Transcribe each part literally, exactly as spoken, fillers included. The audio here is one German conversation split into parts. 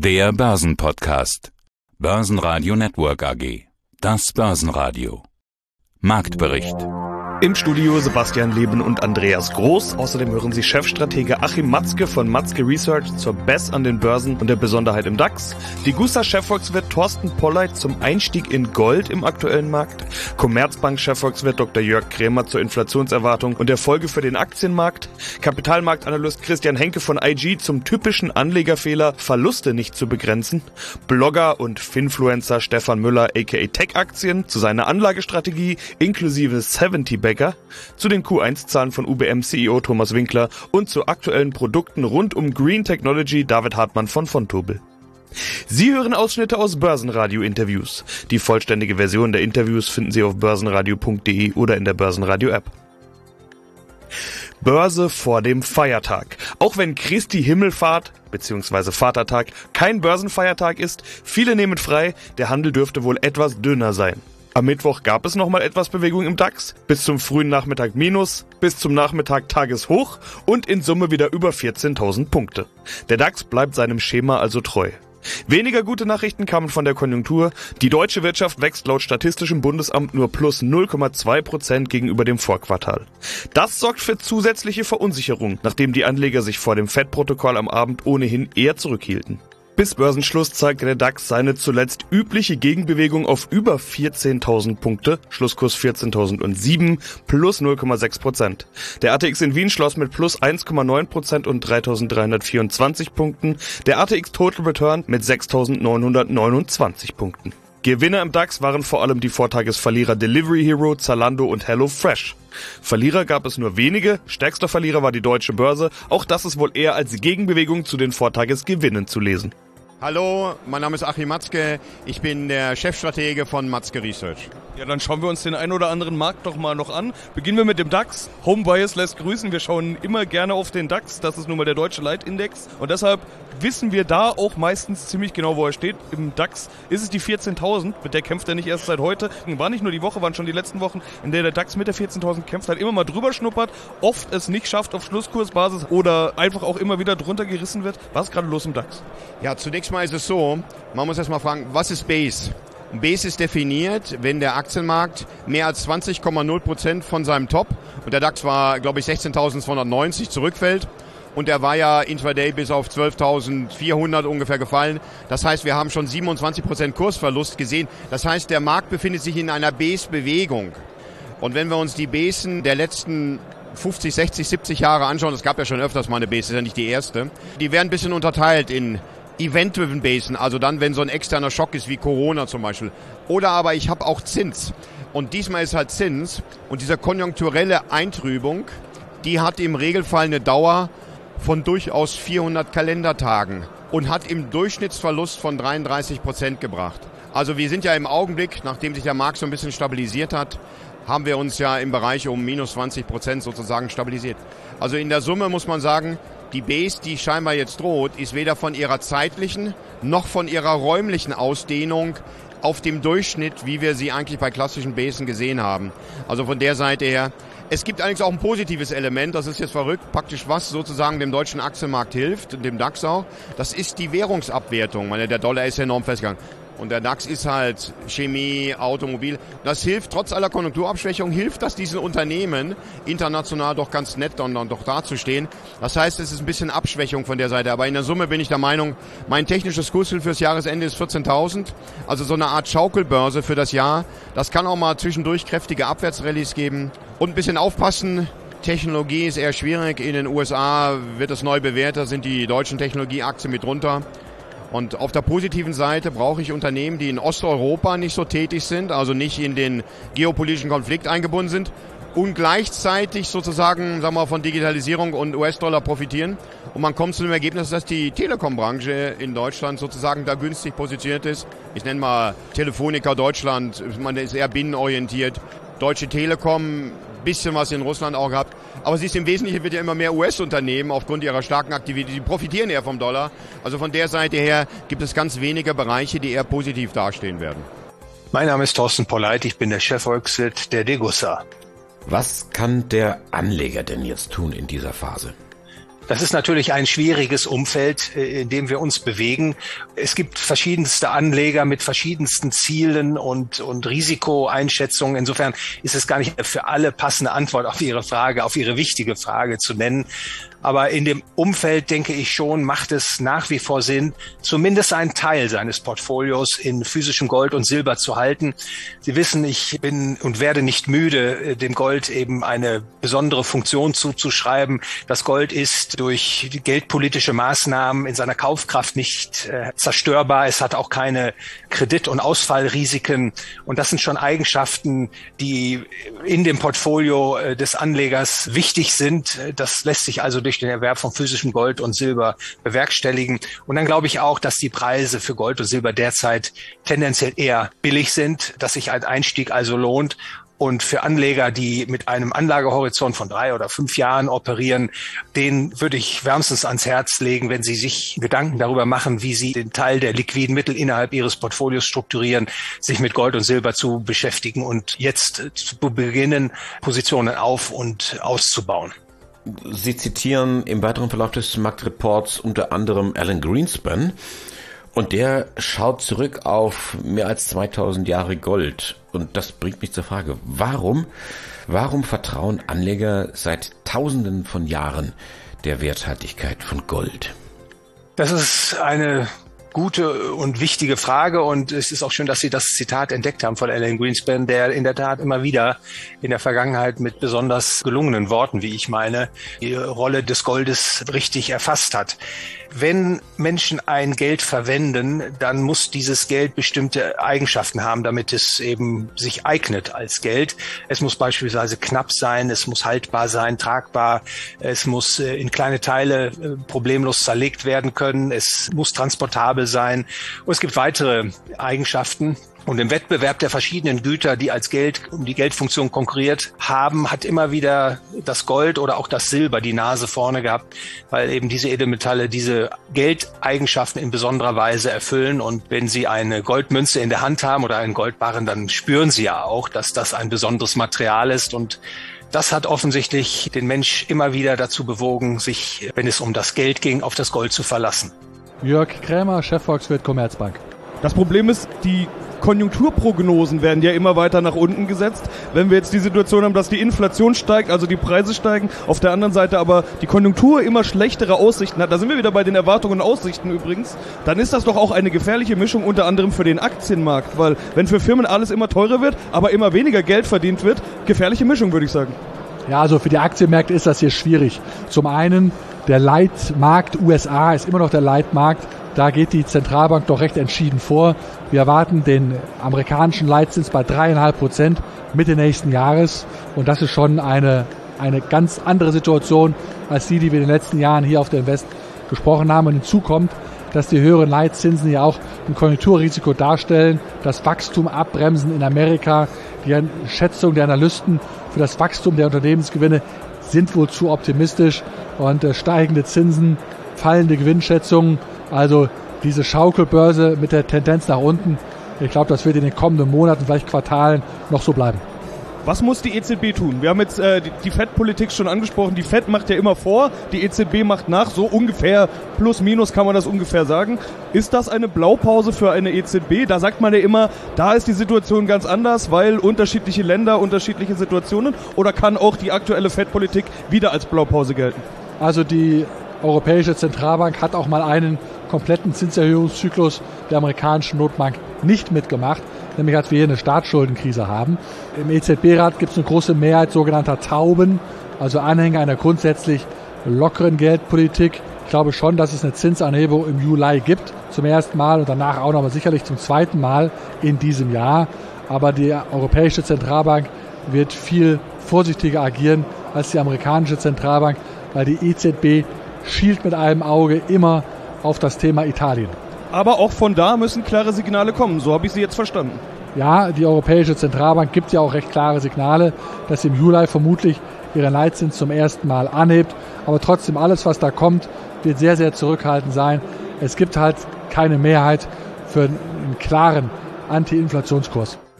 Der Börsenpodcast. Börsenradio Network A G. Das Börsenradio. Marktbericht. Im Studio Sebastian Leben und Andreas Groß. Außerdem hören Sie Chefstratege Achim Matzke von Matzke Research zur B E S an den Börsen und der Besonderheit im DAX. Degussa-Chefvolkswirt Thorsten Polleit zum Einstieg in Gold im aktuellen Markt. Commerzbank-Chefvolkswirt Doktor Jörg Krämer zur Inflationserwartung und der Folge für den Aktienmarkt. Kapitalmarktanalyst Christian Henke von I G zum typischen Anlegerfehler, Verluste nicht zu begrenzen. Blogger und Finfluencer Stefan Müller aka Tech-Aktien zu seiner Anlagestrategie inklusive siebzig Bäcker, zu den Q eins Zahlen von U B M C E O Thomas Winkler und zu aktuellen Produkten rund um Green Technology David Hartmann von Vontobel. Sie hören Ausschnitte aus Börsenradio-Interviews. Die vollständige Version der Interviews finden Sie auf börsenradio punkt de oder in der Börsenradio-App. Börse vor dem Feiertag. Auch wenn Christi Himmelfahrt bzw. Vatertag kein Börsenfeiertag ist, viele nehmen frei, der Handel dürfte wohl etwas dünner sein. Am Mittwoch gab es nochmal etwas Bewegung im DAX, bis zum frühen Nachmittag Minus, bis zum Nachmittag Tageshoch und in Summe wieder über vierzehntausend Punkte. Der DAX bleibt seinem Schema also treu. Weniger gute Nachrichten kamen von der Konjunktur. Die deutsche Wirtschaft wächst laut Statistischem Bundesamt nur plus null Komma zwei Prozent gegenüber dem Vorquartal. Das sorgt für zusätzliche Verunsicherung, nachdem die Anleger sich vor dem Fed-Protokoll am Abend ohnehin eher zurückhielten. Bis Börsenschluss zeigte der DAX seine zuletzt übliche Gegenbewegung auf über vierzehntausend Punkte, Schlusskurs vierzehntausendsieben, plus null Komma sechs Prozent. Der A T X in Wien schloss mit plus eins Komma neun Prozent und dreitausenddreihundertvierundzwanzig Punkten, der A T X Total Return mit sechstausendneunhundertneunundzwanzig Punkten. Gewinner im DAX waren vor allem die Vortagesverlierer Delivery Hero, Zalando und HelloFresh. Verlierer gab es nur wenige, stärkster Verlierer war die Deutsche Börse, auch das ist wohl eher als Gegenbewegung zu den Vortagesgewinnen zu lesen. Hallo, mein Name ist Achim Matzke, ich bin der Chefstratege von Matzke Research. Ja, dann schauen wir uns den einen oder anderen Markt doch mal noch an. Beginnen wir mit dem DAX. Homebias lässt grüßen. Wir schauen immer gerne auf den DAX. Das ist nun mal der deutsche Leitindex. Und deshalb wissen wir da auch meistens ziemlich genau, wo er steht. Im DAX ist es die vierzehntausend. Mit der kämpft er nicht erst seit heute. War nicht nur die Woche, waren schon die letzten Wochen, in der der DAX mit der vierzehntausend kämpft, halt immer mal drüber schnuppert, oft es nicht schafft auf Schlusskursbasis oder einfach auch immer wieder drunter gerissen wird. Was ist gerade los im DAX? Ja, zunächst mal ist es so, man muss erst mal fragen, was ist Base? Base ist definiert, wenn der Aktienmarkt mehr als zwanzig Komma null Prozent von seinem Top, und der DAX war, glaube ich, sechzehntausendzweihundertneunzig, zurückfällt. Und er war ja intraday bis auf zwölftausendvierhundert ungefähr gefallen. Das heißt, wir haben schon siebenundzwanzig Prozent Kursverlust gesehen. Das heißt, der Markt befindet sich in einer Base-Bewegung. Und wenn wir uns die Basen der letzten fünfzig, sechzig, siebzig Jahre anschauen, es gab ja schon öfters mal eine Base, das ist ja nicht die erste, die werden ein bisschen unterteilt in Event-driven Basen, also dann, wenn so ein externer Schock ist, wie Corona zum Beispiel. Oder aber ich habe auch Zins. Und diesmal ist halt Zins. Und diese konjunkturelle Eintrübung, die hat im Regelfall eine Dauer von durchaus vierhundert Kalendertagen und hat im Durchschnittsverlust von dreiunddreißig Prozent gebracht. Also wir sind ja im Augenblick, nachdem sich der Markt so ein bisschen stabilisiert hat, haben wir uns ja im Bereich um minus zwanzig Prozent sozusagen stabilisiert. Also in der Summe muss man sagen, die Base, die scheinbar jetzt droht, ist weder von ihrer zeitlichen noch von ihrer räumlichen Ausdehnung auf dem Durchschnitt, wie wir sie eigentlich bei klassischen Basen gesehen haben. Also von der Seite her. Es gibt allerdings auch ein positives Element, das ist jetzt verrückt, praktisch was sozusagen dem deutschen Aktienmarkt hilft, dem DAX auch. Das ist die Währungsabwertung. Ich meine, der Dollar ist enorm festgegangen. Und der DAX ist halt Chemie, Automobil. Das hilft, trotz aller Konjunkturabschwächung, hilft das diesen Unternehmen international doch ganz nett dann, dann doch dazustehen. Das heißt, es ist ein bisschen Abschwächung von der Seite. Aber in der Summe bin ich der Meinung, mein technisches Kursziel fürs Jahresende ist vierzehntausend. Also so eine Art Schaukelbörse für das Jahr. Das kann auch mal zwischendurch kräftige Abwärtsrallyes geben. Und ein bisschen aufpassen. Technologie ist eher schwierig. In den U S A wird es neu bewertet, sind die deutschen Technologieaktien mit drunter. Und auf der positiven Seite brauche ich Unternehmen, die in Osteuropa nicht so tätig sind, also nicht in den geopolitischen Konflikt eingebunden sind und gleichzeitig sozusagen, sagen wir mal, von Digitalisierung und U S-Dollar profitieren. Und man kommt zu dem Ergebnis, dass die Telekom-Branche in Deutschland sozusagen da günstig positioniert ist. Ich nenne mal Telefonica Deutschland, man ist eher binnenorientiert. Deutsche Telekom, bisschen was in Russland auch gehabt. Aber sie ist im Wesentlichen, wird ja immer mehr U S-Unternehmen aufgrund ihrer starken Aktivität, die profitieren eher vom Dollar. Also von der Seite her gibt es ganz wenige Bereiche, die eher positiv dastehen werden. Mein Name ist Thorsten Polleit, ich bin der Chefvolkswirt der Degussa. Was kann der Anleger denn jetzt tun in dieser Phase? Das ist natürlich ein schwieriges Umfeld, in dem wir uns bewegen. Es gibt verschiedenste Anleger mit verschiedensten Zielen und, und Risikoeinschätzungen. Insofern ist es gar nicht für alle passende Antwort auf Ihre Frage, auf Ihre wichtige Frage zu nennen. Aber in dem Umfeld, denke ich schon, macht es nach wie vor Sinn, zumindest einen Teil seines Portfolios in physischem Gold und Silber zu halten. Sie wissen, ich bin und werde nicht müde, dem Gold eben eine besondere Funktion zuzuschreiben. Das Gold ist durch geldpolitische Maßnahmen in seiner Kaufkraft nicht äh, zerstörbar. Es hat auch keine Kredit- und Ausfallrisiken. Und das sind schon Eigenschaften, die in dem Portfolio äh, des Anlegers wichtig sind. Das lässt sich also durch den Erwerb von physischem Gold und Silber bewerkstelligen. Und dann glaube ich auch, dass die Preise für Gold und Silber derzeit tendenziell eher billig sind, dass sich ein Einstieg also lohnt. Und für Anleger, die mit einem Anlagehorizont von drei oder fünf Jahren operieren, denen würde ich wärmstens ans Herz legen, wenn sie sich Gedanken darüber machen, wie sie den Teil der liquiden Mittel innerhalb ihres Portfolios strukturieren, sich mit Gold und Silber zu beschäftigen und jetzt zu beginnen, Positionen auf- und auszubauen. Sie zitieren im weiteren Verlauf des Marktreports unter anderem Alan Greenspan und der schaut zurück auf mehr als zweitausend Jahre Gold. Und das bringt mich zur Frage, warum, warum vertrauen Anleger seit Tausenden von Jahren der Werthaltigkeit von Gold? Das ist eine gute und wichtige Frage und es ist auch schön, dass Sie das Zitat entdeckt haben von Alan Greenspan, der in der Tat immer wieder in der Vergangenheit mit besonders gelungenen Worten, wie ich meine, die Rolle des Goldes richtig erfasst hat. Wenn Menschen ein Geld verwenden, dann muss dieses Geld bestimmte Eigenschaften haben, damit es eben sich eignet als Geld. Es muss beispielsweise knapp sein, es muss haltbar sein, tragbar, es muss in kleine Teile problemlos zerlegt werden können, es muss transportabel sein und es gibt weitere Eigenschaften. Und im Wettbewerb der verschiedenen Güter, die als Geld um die Geldfunktion konkurriert haben, hat immer wieder das Gold oder auch das Silber die Nase vorne gehabt, weil eben diese Edelmetalle diese Geldeigenschaften in besonderer Weise erfüllen. Und wenn Sie eine Goldmünze in der Hand haben oder einen Goldbarren, dann spüren Sie ja auch, dass das ein besonderes Material ist. Und das hat offensichtlich den Mensch immer wieder dazu bewogen, sich, wenn es um das Geld ging, auf das Gold zu verlassen. Jörg Krämer, Chefvolkswirt Commerzbank. Das Problem ist, die Konjunkturprognosen werden ja immer weiter nach unten gesetzt. Wenn wir jetzt die Situation haben, dass die Inflation steigt, also die Preise steigen, auf der anderen Seite aber die Konjunktur immer schlechtere Aussichten hat, da sind wir wieder bei den Erwartungen und Aussichten übrigens, dann ist das doch auch eine gefährliche Mischung unter anderem für den Aktienmarkt, weil wenn für Firmen alles immer teurer wird, aber immer weniger Geld verdient wird, gefährliche Mischung, würde ich sagen. Ja, also für die Aktienmärkte ist das hier schwierig. Zum einen, der Leitmarkt U S A ist immer noch der Leitmarkt. Da geht die Zentralbank doch recht entschieden vor. Wir erwarten den amerikanischen Leitzins bei dreieinhalb Prozent Mitte nächsten Jahres. Und das ist schon eine, eine ganz andere Situation als die, die wir in den letzten Jahren hier auf der Invest gesprochen haben. Und hinzu kommt, dass die höheren Leitzinsen ja auch ein Konjunkturrisiko darstellen, das Wachstum abbremsen in Amerika. Die Schätzung der Analysten für das Wachstum der Unternehmensgewinne sind wohl zu optimistisch. Und äh, steigende Zinsen, fallende Gewinnschätzungen, also diese Schaukelbörse mit der Tendenz nach unten, ich glaube, das wird in den kommenden Monaten, vielleicht Quartalen noch so bleiben. Was muss die E Z B tun? Wir haben jetzt äh, die, die Fed-Politik schon angesprochen. Die Fed macht ja immer vor, die E Z B macht nach. So ungefähr, plus minus kann man das ungefähr sagen. Ist das eine Blaupause für eine E Z B? Da sagt man ja immer, da ist die Situation ganz anders, weil unterschiedliche Länder, unterschiedliche Situationen. Oder kann auch die aktuelle Fed-Politik wieder als Blaupause gelten? Also die Europäische Zentralbank hat auch mal einen kompletten Zinserhöhungszyklus der amerikanischen Notenbank nicht mitgemacht, nämlich als wir hier eine Staatsschuldenkrise haben. Im E Z B-Rat gibt es eine große Mehrheit sogenannter Tauben, also Anhänger einer grundsätzlich lockeren Geldpolitik. Ich glaube schon, dass es eine Zinsanhebung im Juli gibt, zum ersten Mal und danach auch noch mal sicherlich zum zweiten Mal in diesem Jahr. Aber die Europäische Zentralbank wird viel vorsichtiger agieren als die amerikanische Zentralbank, weil die E Z B schielt mit einem Auge immer auf das Thema Italien. Aber auch von da müssen klare Signale kommen, so habe ich Sie jetzt verstanden. Ja, die Europäische Zentralbank gibt ja auch recht klare Signale, dass sie im Juli vermutlich ihren Leitzins zum ersten Mal anhebt. Aber trotzdem, alles, was da kommt, wird sehr, sehr zurückhaltend sein. Es gibt halt keine Mehrheit für einen klaren Anti-Inflationskurs.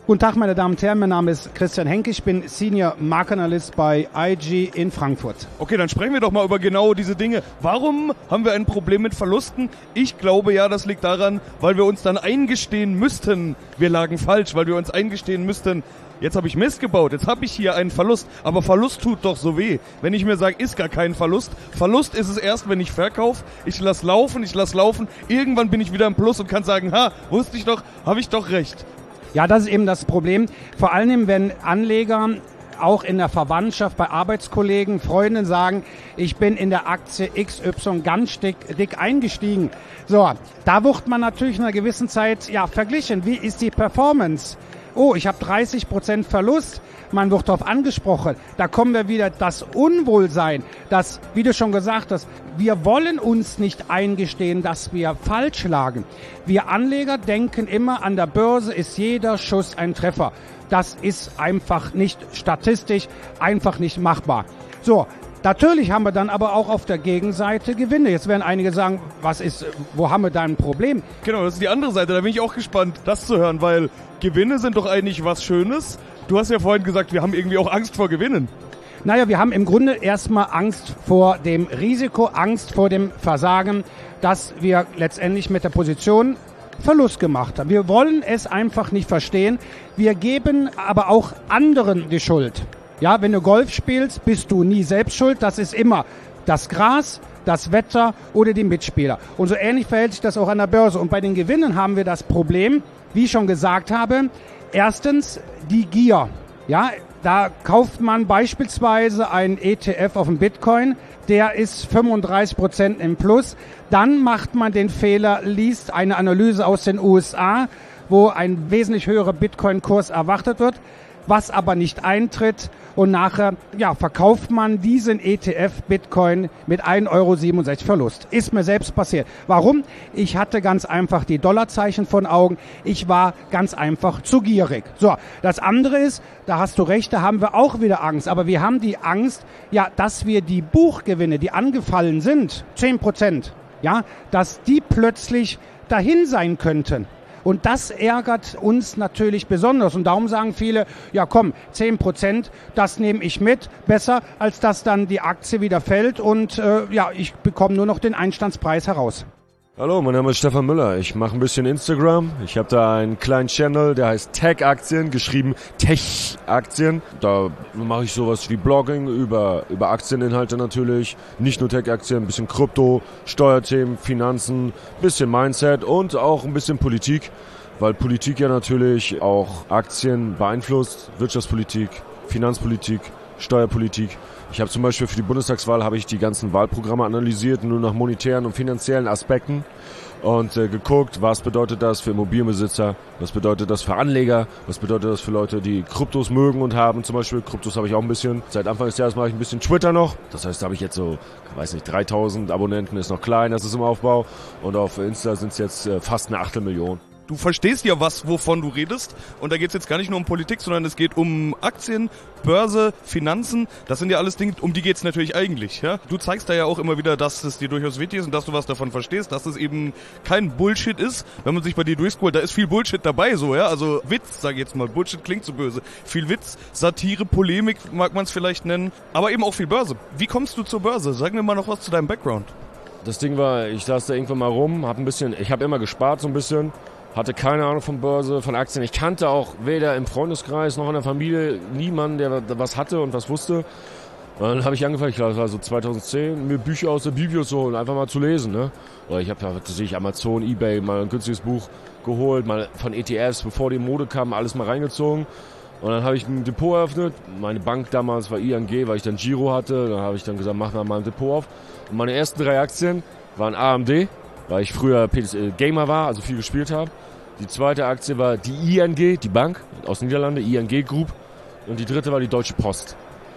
Guten Tag, meine Damen und Herren, mein Name ist Christian Henke, ich bin Senior Marktanalyst bei I G in Frankfurt. Okay, dann sprechen wir doch mal über genau diese Dinge. Warum haben wir ein Problem mit Verlusten? Ich glaube ja, das liegt daran, weil wir uns dann eingestehen müssten, wir lagen falsch, weil wir uns eingestehen müssten, jetzt habe ich Mist gebaut, jetzt habe ich hier einen Verlust, aber Verlust tut doch so weh. Wenn ich mir sage, ist gar kein Verlust, Verlust ist es erst, wenn ich verkaufe, ich lass laufen, ich lass laufen, irgendwann bin ich wieder im Plus und kann sagen, ha, wusste ich doch, habe ich doch recht. Ja, das ist eben das Problem. Vor allem, wenn Anleger auch in der Verwandtschaft, bei Arbeitskollegen, Freunden sagen, ich bin in der Aktie X Y ganz dick, dick eingestiegen. So, da wird man natürlich in einer gewissen Zeit ja verglichen. Wie ist die Performance? Oh, ich habe dreißig Prozent Verlust. Man wird darauf angesprochen. Da kommen wir wieder das Unwohlsein, das, wie du schon gesagt hast, wir wollen uns nicht eingestehen, dass wir falsch lagen. Wir Anleger denken immer, an der Börse ist jeder Schuss ein Treffer. Das ist einfach nicht statistisch, einfach nicht machbar. So, natürlich haben wir dann aber auch auf der Gegenseite Gewinne. Jetzt werden einige sagen, was ist, wo haben wir da ein Problem? Genau, das ist die andere Seite. Da bin ich auch gespannt, das zu hören, weil Gewinne sind doch eigentlich was Schönes. Du hast ja vorhin gesagt, wir haben irgendwie auch Angst vor Gewinnen. Naja, wir haben im Grunde erstmal Angst vor dem Risiko, Angst vor dem Versagen, dass wir letztendlich mit der Position Verlust gemacht haben. Wir wollen es einfach nicht verstehen. Wir geben aber auch anderen die Schuld. Ja, wenn du Golf spielst, bist du nie selbst schuld. Das ist immer das Gras, das Wetter oder die Mitspieler. Und so ähnlich verhält sich das auch an der Börse. Und bei den Gewinnen haben wir das Problem, wie ich schon gesagt habe, erstens die Gier. Ja, da kauft man beispielsweise einen E T F auf den Bitcoin, der ist fünfunddreißig Prozent im Plus. Dann macht man den Fehler, liest eine Analyse aus den U S A, wo ein wesentlich höherer Bitcoin-Kurs erwartet wird, was aber nicht eintritt. Und nachher ja, verkauft man diesen E T F Bitcoin mit ein Euro siebenundsechzig Verlust. Ist mir selbst passiert. Warum? Ich hatte ganz einfach die Dollarzeichen vor den Augen. Ich war ganz einfach zu gierig. So, das andere ist, da hast du recht, da haben wir auch wieder Angst. Aber wir haben die Angst, ja, dass wir die Buchgewinne, die angefallen sind, zehn Prozent, ja, dass die plötzlich dahin sein könnten. Und das ärgert uns natürlich besonders. Und darum sagen viele, ja komm, zehn Prozent, das nehme ich mit. Besser, als dass dann die Aktie wieder fällt und äh, ja, ich bekomme nur noch den Einstandspreis heraus. Hallo, mein Name ist Stefan Müller. Ich mache ein bisschen Instagram. Ich habe da einen kleinen Channel, der heißt Tech-Aktien, geschrieben Tech-Aktien. Da mache ich sowas wie Blogging über, über Aktieninhalte natürlich. Nicht nur Tech-Aktien, ein bisschen Krypto, Steuerthemen, Finanzen, bisschen Mindset und auch ein bisschen Politik. Weil Politik ja natürlich auch Aktien beeinflusst, Wirtschaftspolitik, Finanzpolitik, Steuerpolitik. Ich habe zum Beispiel für die Bundestagswahl habe ich die ganzen Wahlprogramme analysiert, nur nach monetären und finanziellen Aspekten und äh, geguckt, was bedeutet das für Immobilienbesitzer, was bedeutet das für Anleger, was bedeutet das für Leute, die Kryptos mögen und haben. Zum Beispiel Kryptos habe ich auch ein bisschen. Seit Anfang des Jahres mache ich ein bisschen Twitter noch. Das heißt, da habe ich jetzt so, ich weiß nicht, dreitausend Abonnenten, ist noch klein, das ist im Aufbau. Und auf Insta sind es jetzt äh, fast eine Achtelmillion. Du verstehst ja was, wovon du redest. Und da geht es jetzt gar nicht nur um Politik, sondern es geht um Aktien, Börse, Finanzen. Das sind ja alles Dinge, um die geht es natürlich eigentlich. Ja? Du zeigst da ja auch immer wieder, dass es dir durchaus wichtig ist und dass du was davon verstehst, dass es eben kein Bullshit ist. Wenn man sich bei dir durchscrollt, da ist viel Bullshit dabei, so, ja. Also Witz, sag ich jetzt mal. Bullshit klingt so böse. Viel Witz, Satire, Polemik mag man es vielleicht nennen. Aber eben auch viel Börse. Wie kommst du zur Börse? Sag mir mal noch was zu deinem Background. Das Ding war, ich saß da irgendwann mal rum, hab ein bisschen, ich habe immer gespart so ein bisschen. Hatte keine Ahnung von Börse, von Aktien. Ich kannte auch weder im Freundeskreis noch in der Familie niemanden, der was hatte und was wusste. Und dann habe ich angefangen, ich glaube, das war so zweitausendzehn, mir Bücher aus der Bibel zu holen, einfach mal zu lesen. Ne? Oder ich habe da tatsächlich Amazon, eBay mal ein günstiges Buch geholt, mal von E T Fs, bevor die in Mode kamen, alles mal reingezogen. Und dann habe ich ein Depot eröffnet. Meine Bank damals war I N G, weil ich dann Giro hatte. Dann habe ich dann gesagt, mach mal ein Depot auf. Und meine ersten drei Aktien waren A M D, weil ich früher Gamer war, also viel gespielt habe. Die zweite Aktie war die I N G, die Bank aus den Niederlanden, I N G Group. Und die dritte war die Deutsche Post.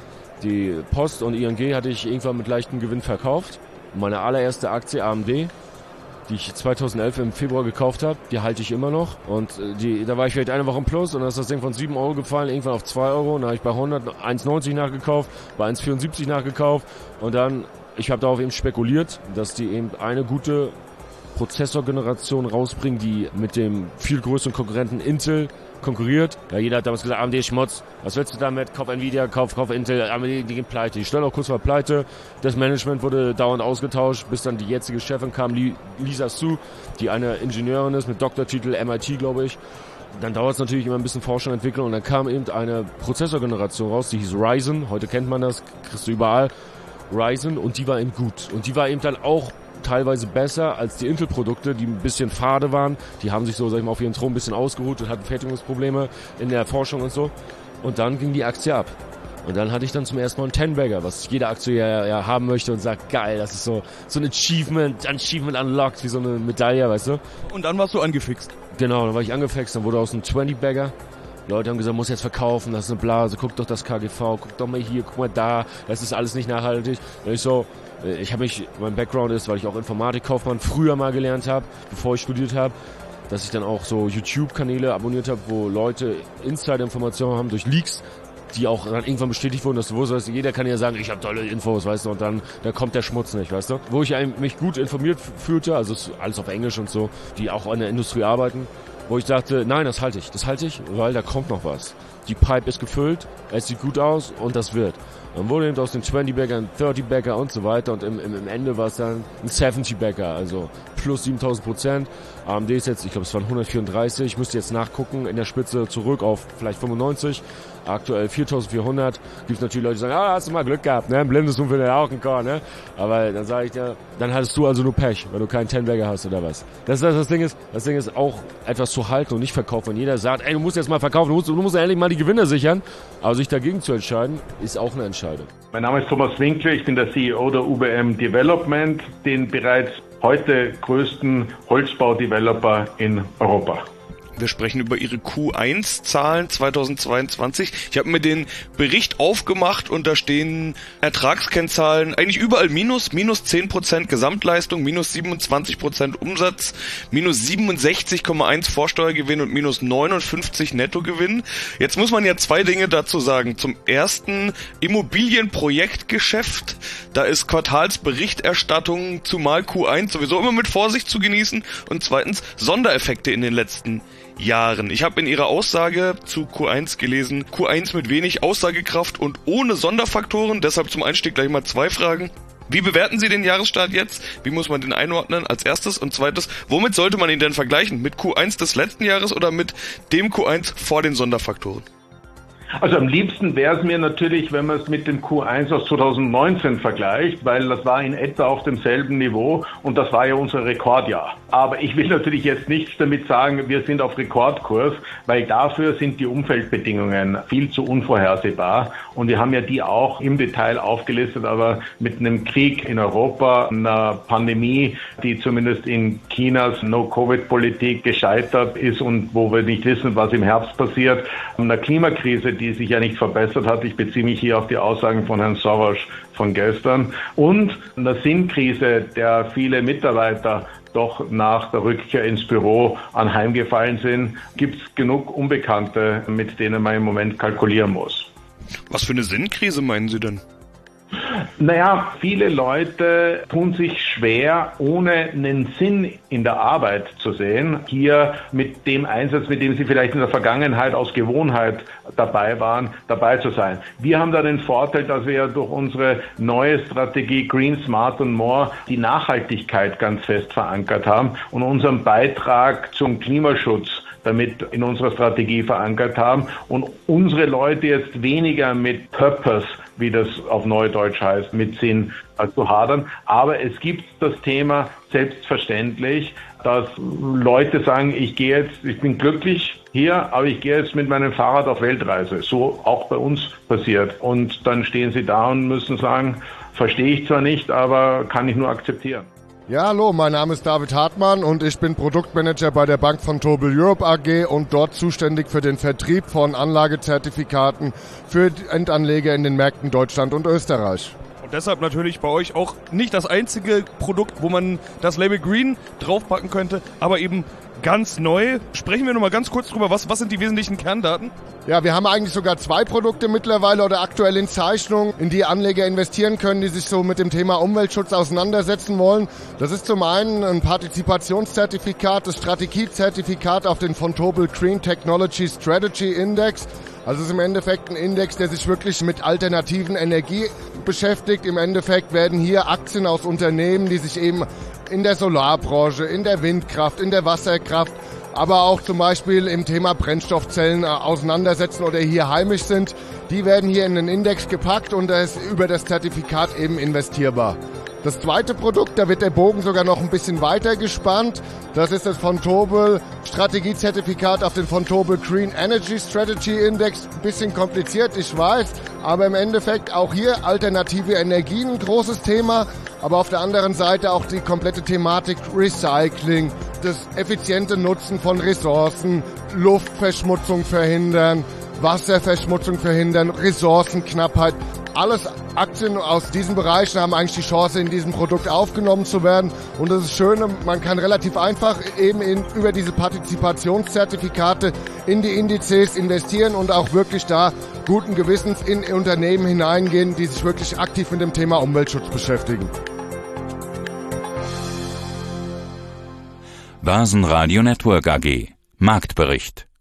Die Post und I N G hatte ich irgendwann mit leichtem Gewinn verkauft. Und meine allererste Aktie A M D, die ich zweitausendelf im Februar gekauft habe, die halte ich immer noch. Und die, da war ich vielleicht eine Woche im Plus und dann ist das Ding von sieben Euro gefallen, irgendwann auf zwei Euro. Und dann habe ich bei hundert eins neunzig nachgekauft, bei eins vierundsiebzig nachgekauft. Und dann, ich habe darauf eben spekuliert, dass die eben eine gute Prozessorgeneration rausbringen, die mit dem viel größeren Konkurrenten Intel konkurriert. Ja, jeder hat damals gesagt, A M D Schmutz, was willst du damit? Kauf Nvidia, kauf, kauf Intel, A M D, die gehen pleite. Die stellen auch kurz vor pleite. Das Management wurde dauernd ausgetauscht, bis dann die jetzige Chefin kam, Lisa Su, die eine Ingenieurin ist mit Doktortitel, M I T, glaube ich. Dann dauert es natürlich immer ein bisschen Forschung und Entwicklung und dann kam eben eine Prozessorgeneration raus, die hieß Ryzen, heute kennt man das, kriegst du überall, Ryzen, und die war eben gut. Und die war eben dann auch teilweise besser als die Intel-Produkte, die ein bisschen fade waren. Die haben sich so, sag ich mal, auf ihren Thron ein bisschen ausgeruht und hatten Fertigungsprobleme in der Forschung und so. Und dann ging die Aktie ab. Und dann hatte ich dann zum ersten Mal einen Ten-Bagger, was jeder Aktionär ja, ja haben möchte und sagt, geil, das ist so, so ein Achievement, Achievement unlocked, wie so eine Medaille, weißt du? Und dann warst du angefixt. Genau, dann war ich angefixt, dann wurde aus einem Twenty-Bagger. Leute haben gesagt, muss jetzt verkaufen, das ist eine Blase, guck doch das K G V, guck doch mal hier, guck mal da, das ist alles nicht nachhaltig. Und ich so, ich habe mich, mein Background ist, weil ich auch Informatikkaufmann früher mal gelernt habe, bevor ich studiert habe, dass ich dann auch so YouTube-Kanäle abonniert habe, wo Leute Insider-Informationen haben durch Leaks, die auch dann irgendwann bestätigt wurden, dass du wusstest, jeder kann ja sagen, ich habe tolle Infos, weißt du, und dann da kommt der Schmutz nicht, weißt du. Wo ich mich gut informiert fühlte, also alles auf Englisch und so, die auch in der Industrie arbeiten, wo ich dachte, nein, das halte ich, das halte ich, weil da kommt noch was. Die Pipe ist gefüllt, es sieht gut aus und das wird. Dann wurde eben aus den Twenty-Bagger ein Thirty-Bagger und so weiter und im, im, im Ende war es dann ein Seventy-Bagger, also plus siebentausend Prozent. A M D ist jetzt, ich glaube es waren hundertvierunddreißig, ich müsste jetzt nachgucken, in der Spitze zurück auf vielleicht fünfundneunzig, aktuell viertausendvierhundert. Gibt es natürlich Leute, die sagen, ah, hast du mal Glück gehabt, ne? Ein blindes Huhn findet auch ein Korn, ne? Aber dann sage ich dir, dann hattest du also nur Pech, weil du keinen Ten-Bagger hast oder was. Das, das, das Ding ist, das Ding ist auch etwas zu halten und nicht verkaufen. Wenn jeder sagt, ey, du musst jetzt mal verkaufen, du musst, du musst ja endlich mal die Gewinne sichern. Aber sich dagegen zu entscheiden, ist auch eine Entscheidung. Mein Name ist Thomas Winkler, ich bin der C E O der U B M Development, den bereits heute größten Holzbau-Developer in Europa. Wir sprechen über Ihre Q eins Zahlen zweitausendzweiundzwanzig. Ich habe mir den Bericht aufgemacht und da stehen Ertragskennzahlen eigentlich überall minus, minus zehn Prozent Gesamtleistung, minus siebenundzwanzig Prozent Umsatz, minus siebenundsechzig Komma eins Vorsteuergewinn und minus neunundfünfzig Nettogewinn. Jetzt muss man ja zwei Dinge dazu sagen. Zum ersten Immobilienprojektgeschäft. Da ist Quartalsberichterstattung, zumal Q eins sowieso immer mit Vorsicht zu genießen. Und zweitens Sondereffekte in den letzten Jahren. Ich habe in Ihrer Aussage zu Q eins gelesen, Q eins mit wenig Aussagekraft und ohne Sonderfaktoren. Deshalb zum Einstieg gleich mal zwei Fragen. Wie bewerten Sie den Jahresstart jetzt? Wie muss man den einordnen als erstes? Und zweites, womit sollte man ihn denn vergleichen? Mit Q eins des letzten Jahres oder mit dem Q eins vor den Sonderfaktoren? Also am liebsten wäre es mir natürlich, wenn man es mit dem Q eins aus zweitausendneunzehn vergleicht, weil das war in etwa auf demselben Niveau und das war ja unser Rekordjahr. Aber ich will natürlich jetzt nichts damit sagen, wir sind auf Rekordkurs, weil dafür sind die Umfeldbedingungen viel zu unvorhersehbar und wir haben ja die auch im Detail aufgelistet, aber mit einem Krieg in Europa, einer Pandemie, die zumindest in Chinas No-Covid-Politik gescheitert ist und wo wir nicht wissen, was im Herbst passiert, einer Klimakrise, die sich ja nicht verbessert hat. Ich beziehe mich hier auf die Aussagen von Herrn Soros von gestern. Und eine Sinnkrise, der viele Mitarbeiter doch nach der Rückkehr ins Büro anheimgefallen sind, gibt es genug Unbekannte, mit denen man im Moment kalkulieren muss. Was für eine Sinnkrise meinen Sie denn? Naja, viele Leute tun sich schwer, ohne einen Sinn in der Arbeit zu sehen, hier mit dem Einsatz, mit dem sie vielleicht in der Vergangenheit aus Gewohnheit dabei waren, dabei zu sein. Wir haben da den Vorteil, dass wir ja durch unsere neue Strategie Green, Smart und More die Nachhaltigkeit ganz fest verankert haben und unseren Beitrag zum Klimaschutz damit in unserer Strategie verankert haben und unsere Leute jetzt weniger mit Purpose, wie das auf Neudeutsch heißt, mit Sinn zu hadern. Aber es gibt das Thema selbstverständlich, dass Leute sagen, ich gehe jetzt, ich bin glücklich hier, aber ich gehe jetzt mit meinem Fahrrad auf Weltreise. So auch bei uns passiert. Und dann stehen sie da und müssen sagen, verstehe ich zwar nicht, aber kann ich nur akzeptieren. Ja, hallo, mein Name ist David Hartmann und ich bin Produktmanager bei der Bank von Vontobel Europe A G und dort zuständig für den Vertrieb von Anlagezertifikaten für Endanleger in den Märkten Deutschland und Österreich. Und deshalb natürlich bei euch auch nicht das einzige Produkt, wo man das Label Green draufpacken könnte, aber eben ganz neu. Sprechen wir nochmal ganz kurz drüber, was, was sind die wesentlichen Kerndaten? Ja, wir haben eigentlich sogar zwei Produkte mittlerweile oder aktuell in Zeichnung, in die Anleger investieren können, die sich so mit dem Thema Umweltschutz auseinandersetzen wollen. Das ist zum einen ein Partizipationszertifikat, das Strategiezertifikat auf den Vontobel Green Technology Strategy Index. Also es ist im Endeffekt ein Index, der sich wirklich mit alternativen Energie beschäftigt. Im Endeffekt werden hier Aktien aus Unternehmen, die sich eben in der Solarbranche, in der Windkraft, in der Wasserkraft, aber auch zum Beispiel im Thema Brennstoffzellen auseinandersetzen oder hier heimisch sind, die werden hier in den Index gepackt und da ist über das Zertifikat eben investierbar. Das zweite Produkt, da wird der Bogen sogar noch ein bisschen weiter gespannt. Das ist das Vontobel Strategiezertifikat auf den Vontobel Green Energy Strategy Index. Ein bisschen kompliziert, ich weiß, aber im Endeffekt auch hier alternative Energien ein großes Thema. Aber auf der anderen Seite auch die komplette Thematik Recycling, das effiziente Nutzen von Ressourcen, Luftverschmutzung verhindern, Wasserverschmutzung verhindern, Ressourcenknappheit. Alles Aktien aus diesen Bereichen haben eigentlich die Chance, in diesem Produkt aufgenommen zu werden. Und das ist schön, man kann relativ einfach eben in, über diese Partizipationszertifikate in die Indizes investieren und auch wirklich da guten Gewissens in Unternehmen hineingehen, die sich wirklich aktiv mit dem Thema Umweltschutz beschäftigen. Börsenradio Network A G. Marktbericht.